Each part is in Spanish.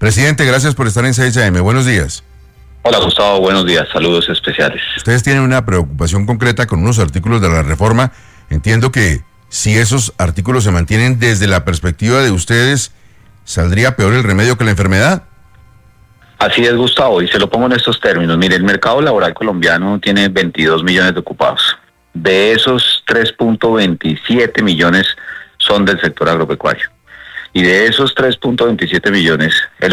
Presidente, gracias por estar en 6am. Buenos días. Hola Gustavo, buenos días, saludos especiales. Ustedes tienen una preocupación concreta con unos artículos de la reforma. Entiendo que si esos artículos se mantienen desde la perspectiva de ustedes, ¿saldría peor el remedio que la enfermedad? Así es, Gustavo, y se lo pongo en estos términos. Mire, el mercado laboral colombiano tiene 22 millones de ocupados. De esos, 3.27 millones son del sector agropecuario. Y de esos 3.27 millones, el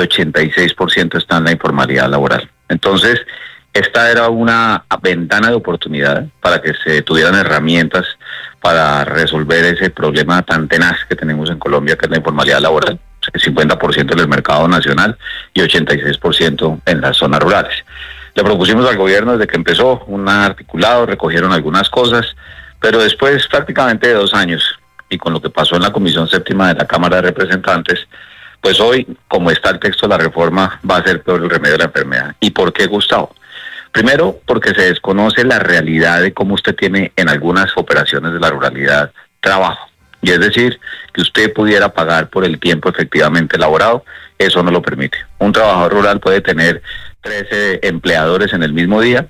86% está en la informalidad laboral. Entonces, esta era una ventana de oportunidad para que se tuvieran herramientas para resolver ese problema tan tenaz que tenemos en Colombia, que es la informalidad laboral. El 50% en el mercado nacional y 86% en las zonas rurales. Le propusimos al gobierno desde que empezó un articulado, recogieron algunas cosas, pero después prácticamente de 2 años, y con lo que pasó en la Comisión Séptima de la Cámara de Representantes, pues hoy, como está el texto de la reforma, va a ser peor el remedio de la enfermedad. ¿Y por qué, Gustavo? Primero, porque se desconoce la realidad de cómo usted tiene en algunas operaciones de la ruralidad trabajo. Y es decir, que usted pudiera pagar por el tiempo efectivamente elaborado, eso no lo permite. Un trabajador rural puede tener 13 empleadores en el mismo día,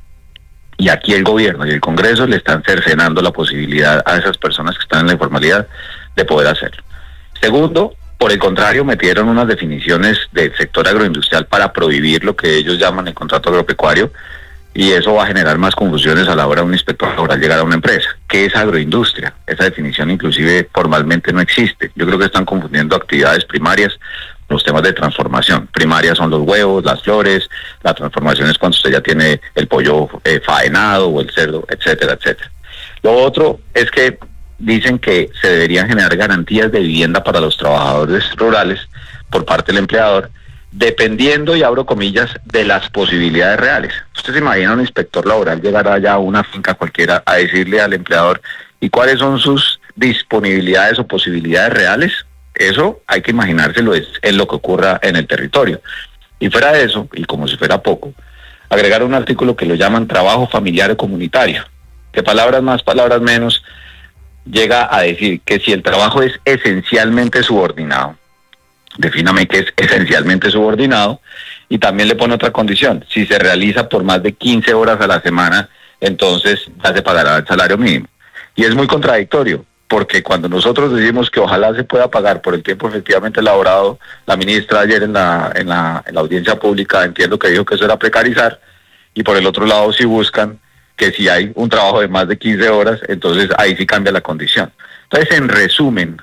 y aquí el gobierno y el Congreso le están cercenando la posibilidad a esas personas que están en la informalidad de poder hacerlo. Segundo, por el contrario, metieron unas definiciones del sector agroindustrial para prohibir lo que ellos llaman el contrato agropecuario, y eso va a generar más confusiones a la hora de un inspector laboral llegar a una empresa. ¿Qué es agroindustria? Esa definición inclusive formalmente no existe. Yo creo que están confundiendo actividades primarias con los temas de transformación. Primarias son los huevos, las flores, la transformación es cuando usted ya tiene el pollo faenado o el cerdo, etcétera, etcétera. Lo otro es que dicen que se deberían generar garantías de vivienda para los trabajadores rurales por parte del empleador, dependiendo, y abro comillas, de las posibilidades reales. ¿Usted se imagina un inspector laboral llegar allá a una finca cualquiera a decirle al empleador ¿y cuáles son sus disponibilidades o posibilidades reales? Eso hay que imaginárselo, es lo que ocurra en el territorio. Y fuera de eso, y como si fuera poco, agregar un artículo que lo llaman trabajo familiar o comunitario, que palabras más, palabras menos, llega a decir que si el trabajo es esencialmente subordinado, defíname qué es esencialmente subordinado, y también le pone otra condición: si se realiza por más de 15 horas a la semana, entonces ya se pagará el salario mínimo. Y es muy contradictorio, porque cuando nosotros decimos que ojalá se pueda pagar por el tiempo efectivamente elaborado, la ministra ayer en la audiencia pública, entiendo que dijo que eso era precarizar, y por el otro lado sí buscan que si hay un trabajo de más de 15 horas, entonces ahí sí cambia la condición. Entonces, en resumen,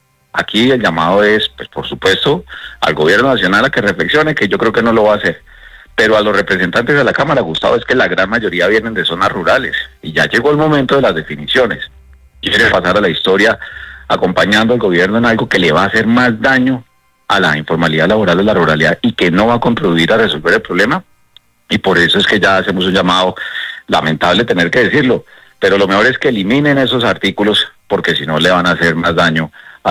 aquí el llamado es, pues por supuesto, al gobierno nacional a que reflexione, que yo creo que no lo va a hacer, pero a los representantes de la Cámara, Gustavo, es que la gran mayoría vienen de zonas rurales, y ya llegó el momento de las definiciones. Quiere pasar a la historia acompañando al gobierno en algo que le va a hacer más daño a la informalidad laboral de la ruralidad y que no va a contribuir a resolver el problema, y por eso es que ya hacemos un llamado, lamentable tener que decirlo, pero lo mejor es que eliminen esos artículos, porque si no le van a hacer más daño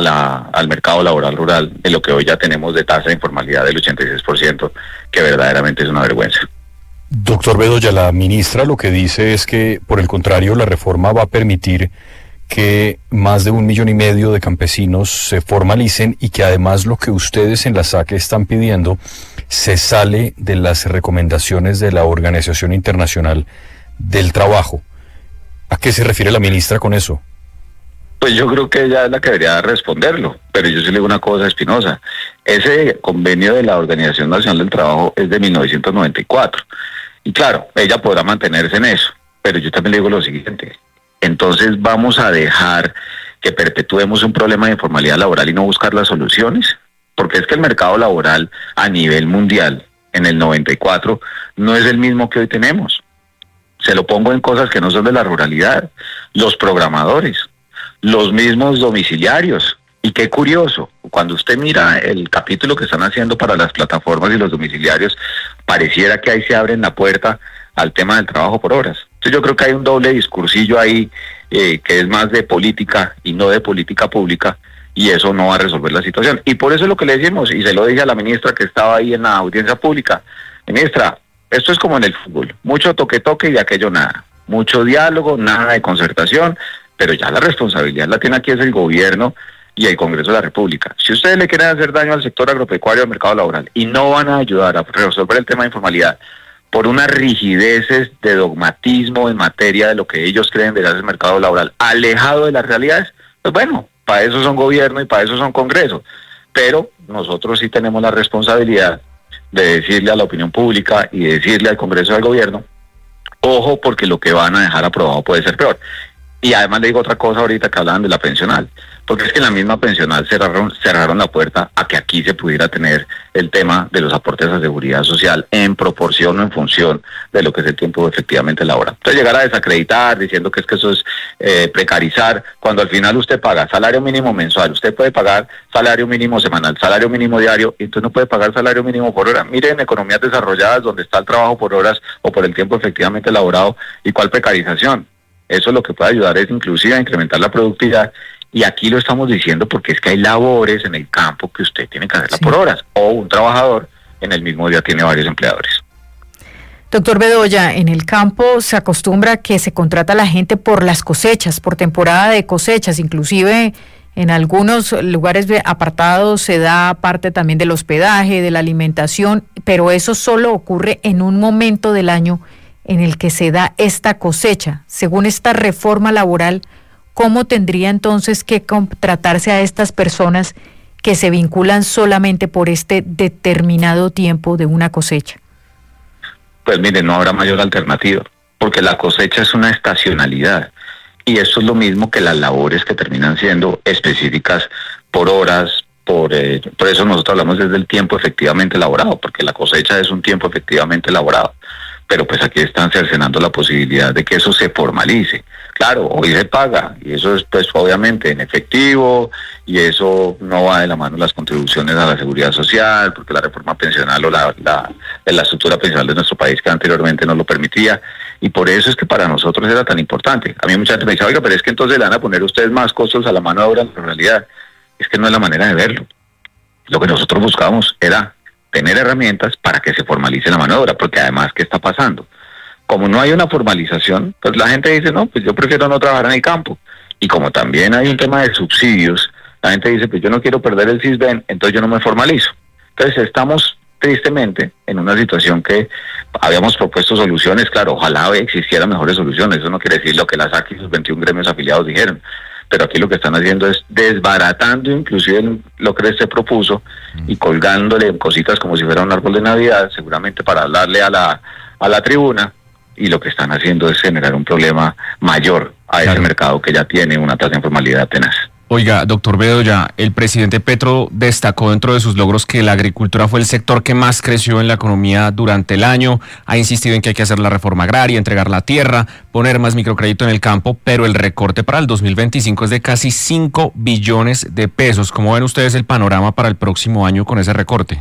al mercado laboral rural de lo que hoy ya tenemos de tasa de informalidad del 86%, que verdaderamente es una vergüenza. Doctor Bedoya, la ministra lo que dice es que, por el contrario, la reforma va a permitir que más de 1,5 millones de campesinos se formalicen, y que además lo que ustedes en la SAC están pidiendo se sale de las recomendaciones de la Organización Internacional del Trabajo. ¿A qué se refiere la ministra con eso? Pues yo creo que ella es la que debería responderlo, pero yo sí le digo una cosa, Espinosa. Ese convenio de la Organización Nacional del Trabajo es de 1994, y claro, ella podrá mantenerse en eso, pero yo también le digo lo siguiente: entonces vamos a dejar que perpetuemos un problema de informalidad laboral y no buscar las soluciones, porque es que el mercado laboral a nivel mundial en el 94 no es el mismo que hoy tenemos. Se lo pongo en cosas que no son de la ruralidad: los programadores, los mismos domiciliarios. Y qué curioso, cuando usted mira el capítulo que están haciendo para las plataformas y los domiciliarios, pareciera que ahí se abren la puerta al tema del trabajo por horas. Entonces yo creo que hay un doble discursillo ahí, que es más de política y no de política pública, y eso no va a resolver la situación. Y por eso es lo que le decimos, y se lo dije a la ministra que estaba ahí en la audiencia pública: ministra, esto es como en el fútbol, mucho toque-toque y de aquello nada, mucho diálogo, nada de concertación, pero ya la responsabilidad la tiene aquí es el gobierno, y el Congreso de la República. Si ustedes le quieren hacer daño al sector agropecuario y al mercado laboral y no van a ayudar a resolver el tema de informalidad por unas rigideces de dogmatismo en materia de lo que ellos creen de el mercado laboral, alejado de las realidades, pues bueno, para eso son gobierno y para eso son Congreso. Pero nosotros sí tenemos la responsabilidad de decirle a la opinión pública y de decirle al Congreso y al gobierno, ojo, porque lo que van a dejar aprobado puede ser peor. Y además le digo otra cosa ahorita que hablaban de la pensional, porque es que en la misma pensional cerraron la puerta a que aquí se pudiera tener el tema de los aportes a seguridad social en proporción o en función de lo que es el tiempo efectivamente laboral. Entonces llegar a desacreditar diciendo que eso es precarizar, cuando al final usted paga salario mínimo mensual, usted puede pagar salario mínimo semanal, salario mínimo diario, y entonces no puede pagar salario mínimo por hora. Miren, en economías desarrolladas donde está el trabajo por horas o por el tiempo efectivamente elaborado, ¿y cuál precarización? Eso lo que puede ayudar es inclusive a incrementar la productividad, y aquí lo estamos diciendo porque es que hay labores en el campo que usted tiene que hacerla por horas, o un trabajador en el mismo día tiene varios empleadores. Doctor Bedoya, en el campo se acostumbra que se contrata a la gente por las cosechas, por temporada de cosechas, inclusive en algunos lugares apartados se da parte también del hospedaje, de la alimentación, pero eso solo ocurre en un momento del año en el que se da esta cosecha. Según esta reforma laboral, ¿cómo tendría entonces que contratarse a estas personas que se vinculan solamente por este determinado tiempo de una cosecha? Pues miren, no habrá mayor alternativa, porque la cosecha es una estacionalidad, y eso es lo mismo que las labores que terminan siendo específicas por horas, por eso nosotros hablamos desde el tiempo efectivamente elaborado, porque la cosecha es un tiempo efectivamente elaborado. Pero pues aquí están cercenando la posibilidad de que eso se formalice. Claro, hoy se paga, y eso es pues obviamente en efectivo, y eso no va de la mano las contribuciones a la seguridad social, porque la reforma pensional o la estructura pensional de nuestro país que anteriormente no lo permitía, y por eso es que para nosotros era tan importante. A mí mucha gente me dice, oiga, pero es que entonces le van a poner ustedes más costos a la mano de obra. En realidad es que no es la manera de verlo. Lo que nosotros buscábamos era tener herramientas para que se formalice la mano de obra, porque además, ¿qué está pasando? Como no hay una formalización, pues la gente dice, no, pues yo prefiero no trabajar en el campo. Y como también hay un tema de subsidios, la gente dice, pues yo no quiero perder el Sisbén, entonces yo no me formalizo. Entonces estamos tristemente en una situación que habíamos propuesto soluciones, claro, ojalá existieran mejores soluciones, eso no quiere decir lo que la SAC y sus 21 gremios afiliados dijeron, pero aquí lo que están haciendo es desbaratando inclusive lo que se propuso y colgándole cositas como si fuera un árbol de Navidad, seguramente para hablarle a la tribuna, y lo que están haciendo es generar un problema mayor a ese mercado que ya tiene una tasa de informalidad tenaz. Oiga, doctor Bedoya, el presidente Petro destacó dentro de sus logros que la agricultura fue el sector que más creció en la economía durante el año, ha insistido en que hay que hacer la reforma agraria, entregar la tierra, poner más microcrédito en el campo, pero el recorte para el 2025 es de casi 5 billones de pesos. ¿Cómo ven ustedes el panorama para el próximo año con ese recorte?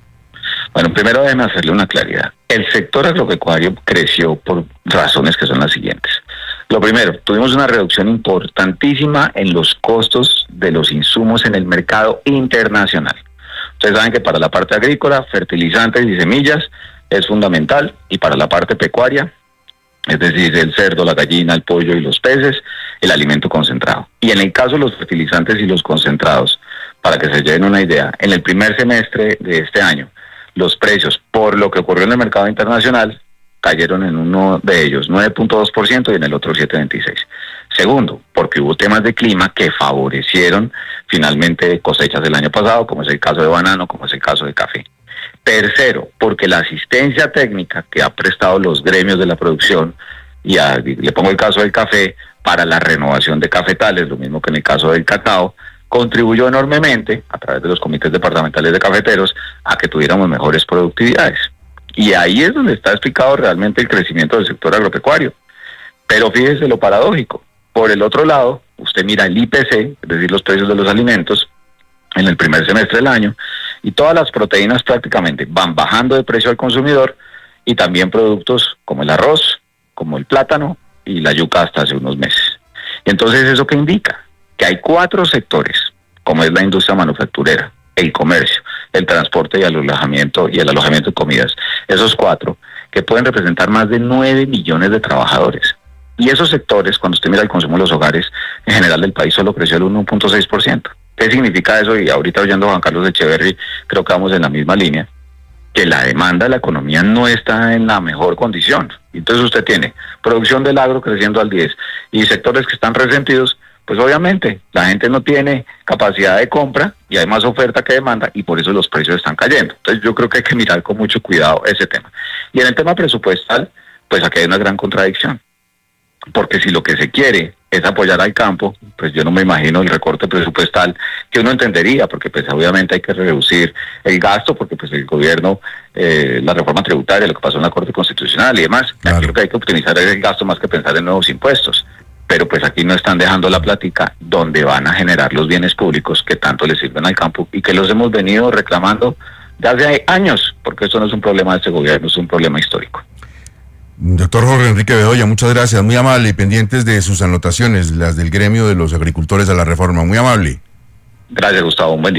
Bueno, primero déjenme hacerle una claridad. El sector agropecuario creció por razones que son las siguientes. Lo primero, tuvimos una reducción importantísima en los costos de los insumos en el mercado internacional. Ustedes saben que para la parte agrícola, fertilizantes y semillas es fundamental, y para la parte pecuaria, es decir, el cerdo, la gallina, el pollo y los peces, el alimento concentrado. Y en el caso de los fertilizantes y los concentrados, para que se lleven una idea, en el primer semestre de este año, los precios, por lo que ocurrió en el mercado internacional, cayeron en uno de ellos 9.2% y en el otro 7.26%. Segundo, porque hubo temas de clima que favorecieron finalmente cosechas del año pasado, como es el caso de banano, como es el caso de café. Tercero, porque la asistencia técnica que ha prestado los gremios de la producción, y le pongo el caso del café, para la renovación de cafetales, lo mismo que en el caso del cacao, contribuyó enormemente, a través de los comités departamentales de cafeteros, a que tuviéramos mejores productividades. Y ahí es donde está explicado realmente el crecimiento del sector agropecuario. Pero fíjese lo paradójico. Por el otro lado, usted mira el IPC, es decir, los precios de los alimentos, en el primer semestre del año, y todas las proteínas prácticamente van bajando de precio al consumidor, y también productos como el arroz, como el plátano y la yuca hasta hace unos meses. Y entonces, ¿eso qué indica? Que hay 4 sectores, como es la industria manufacturera, el comercio, el transporte y el alojamiento de comidas. Esos 4 que pueden representar más de 9 millones de trabajadores. Y esos sectores, cuando usted mira el consumo de los hogares, en general del país solo creció el 1.6%. ¿Qué significa eso? Y ahorita oyendo a Juan Carlos Echeverry, creo que vamos en la misma línea, que la demanda de la economía no está en la mejor condición. Entonces usted tiene producción del agro creciendo al 10 y sectores que están resentidos, pues obviamente la gente no tiene capacidad de compra y hay más oferta que demanda y por eso los precios están cayendo. Entonces yo creo que hay que mirar con mucho cuidado ese tema. Y en el tema presupuestal, pues aquí hay una gran contradicción. Porque si lo que se quiere es apoyar al campo, pues yo no me imagino el recorte presupuestal que uno entendería, porque pues obviamente hay que reducir el gasto, porque pues el gobierno, la reforma tributaria, lo que pasó en la Corte Constitucional y demás, claro. Aquí lo que hay que optimizar es el gasto más que pensar en nuevos impuestos. Pero pues aquí no están dejando la plática donde van a generar los bienes públicos que tanto le sirven al campo y que los hemos venido reclamando desde hace años, porque esto no es un problema de este gobierno, es un problema histórico. Doctor Jorge Enrique Bedoya, muchas gracias, muy amable y pendientes de sus anotaciones, las del gremio de los agricultores a la reforma, muy amable. Gracias, Gustavo, un buen día.